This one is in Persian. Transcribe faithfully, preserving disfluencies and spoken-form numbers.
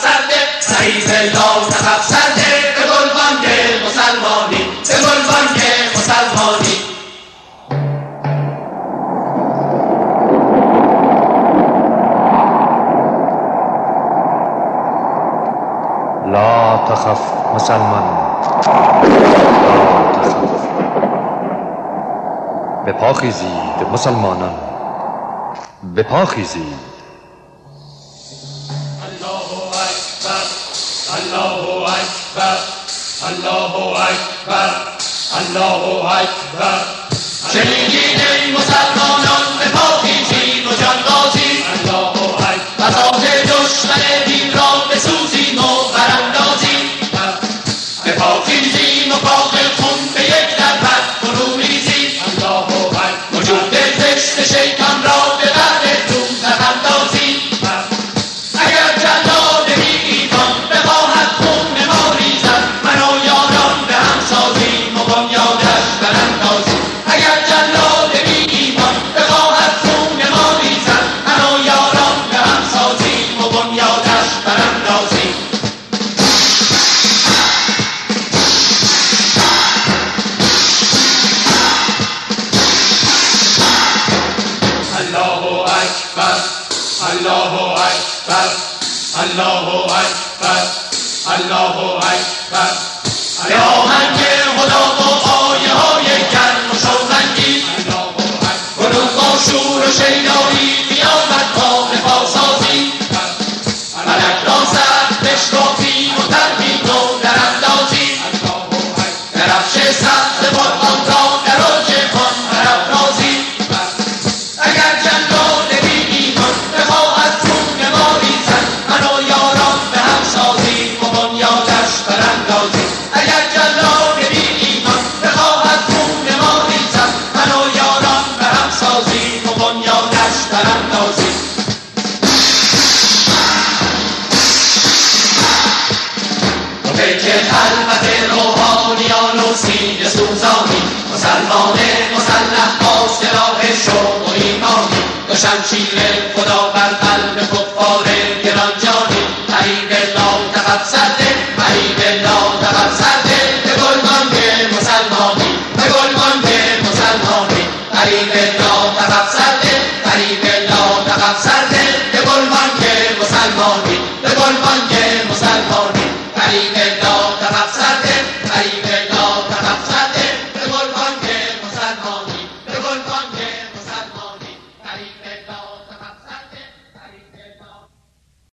سرده سعی زلا تخف سرده به گلبانگ مسلمانی به گلبانگ مسلمانی لا تخف مسلمان، لا تخف. به پا خیزید مسلمانان، به پا خیزید. الله اکبر الله اکبر الله اکبر الله اکبر. شنیدید ای مسلمانان به پا خیزیم و جان بازیم. الله اکبر. بساط دشمن دین را بسوزیم و براندازیم. به پا خیزیم و باغ خون به یک نفر فرو ریزیم. الله اکبر. وجود زشت شیطان را به بعد دوزخ اندازیم. اگر جلاد بی ایمان بخواهد خون ما ریزد، من و یاران به هم سازیم و بنیادش براندازیم. اگر جلاد بی ایمان بخواهد خون ما ریزد، من و یاران به هم سازیم و بنیادش براندازیم. الله اکبر الله اکبر الله اکبر الله اکبر. به آهنگ خدا و آیه های گرم و شوق‌انگیز، گروه با شور و شیدایی قیامت با به پا سازیم. فلک را سخت بشکافیم و ترکیم و دراندازیم. درفش سبز قرآن را در اوج آن برافرازیم. اگر جلاد بی ایمان بخواهد خون ما ریزد، من و یاران به هم سازیم و بنیادش براندازیم. اگر جلاد بی ایمان بخواهد خون ما ریزد، من و یاران به هم سازیم و بنیادش براندازیم. و پیک خلوت روحانیان و سینه سوزانی، مسلمان مسلح با سلاح شوق و ایمانی، دو شمشیر